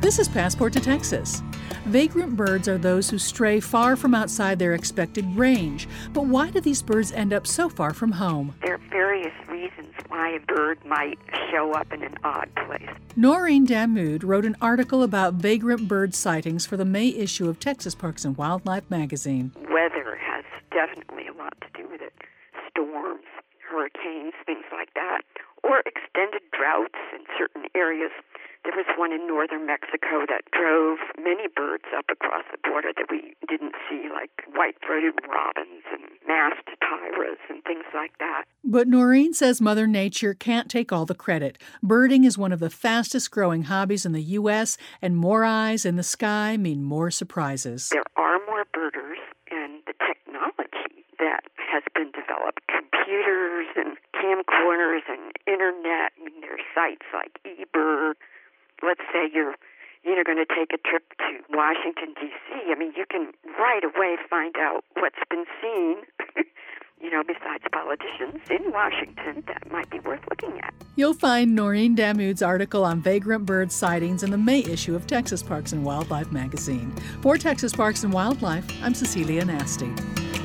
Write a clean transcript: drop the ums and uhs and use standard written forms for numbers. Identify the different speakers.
Speaker 1: This is Passport to Texas. Vagrant birds are those who stray far from outside their expected range. But why do these birds end up so far from home?
Speaker 2: There are various reasons why a bird might show up in an odd place.
Speaker 1: Noreen Damoud wrote an article about vagrant bird sightings for the May issue of Texas Parks and Wildlife magazine.
Speaker 2: Weather has definitely a lot to do with it. Storms, hurricanes, things like that, or extended droughts in certain areas. There was one in northern Mexico that drove many birds up across the border that we didn't see, like white-throated robins and masked tyras and things like that.
Speaker 1: But Noreen says Mother Nature can't take all the credit. Birding is one of the fastest-growing hobbies in the U.S., and more eyes in the sky mean more surprises.
Speaker 2: There are more birders, and the technology that has been developed, computers and camcorders and internet, I mean, there are sites like eBird. Let's say you're going to take a trip to Washington, D.C. I mean, you can right away find out what's been seen, besides politicians in Washington that might be worth looking at.
Speaker 1: You'll find Noreen Damoud's article on vagrant bird sightings in the May issue of Texas Parks and Wildlife magazine. For Texas Parks and Wildlife, I'm Cecilia Nasty.